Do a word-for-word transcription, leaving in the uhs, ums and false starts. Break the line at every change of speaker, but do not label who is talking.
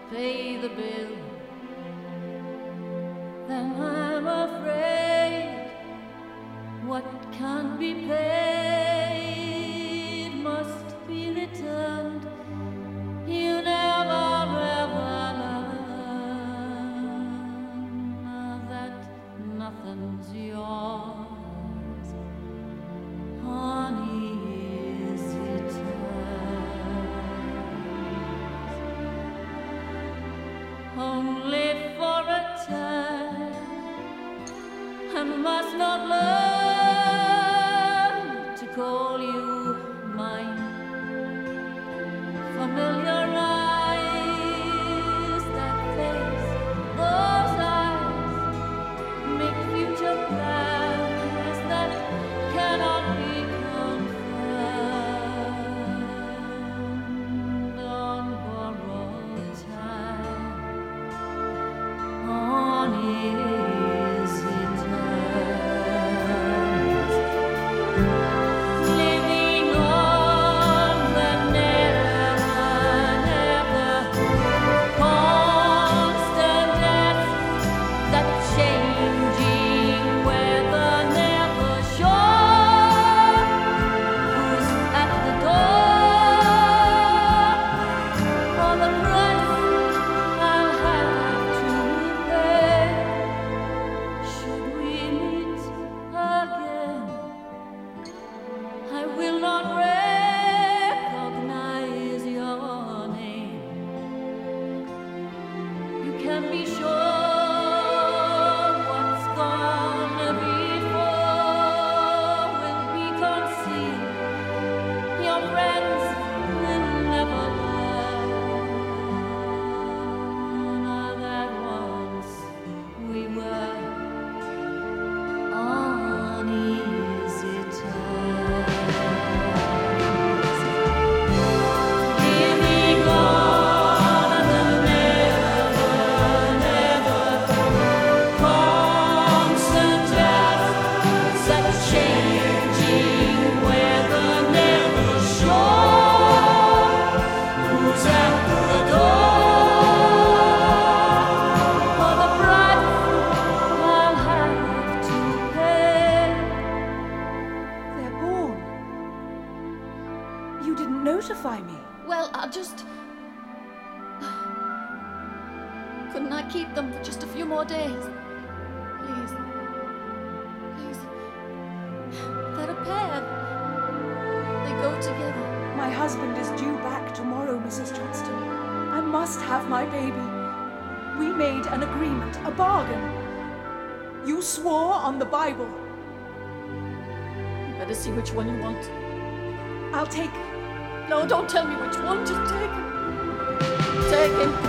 pay the bill, then I'm afraid what can't be paid must be returned. You never ever learn that nothing's yours, honey, is it only for a time, and must not learn to call you mine. Familiar eyes that face those eyes make future plans that cannot be confirmed on borrowed time. On easy terms, living on the never, never constant depth, that changing weather never sure who's at the door, or the price I'll have to pay should we meet again. I will not recognize your name. You can be sure what's gonna before will be concealed. Your friends will never learn that once we were on easy terms, living on the never, never constant depths, that changing weather never sure who's at the door, or the price I'll have to pay.
They're born. You didn't notify me.
Well, I just... Couldn't I keep them for just a few more days? Please. Please. They're a pair. They go together.
My husband is due back tomorrow, Missus Johnston. I must have my baby. We made an agreement, a bargain. You swore on the Bible.
You better see which one you want.
I'll take
No, don't tell me which one. Just take him. Take him.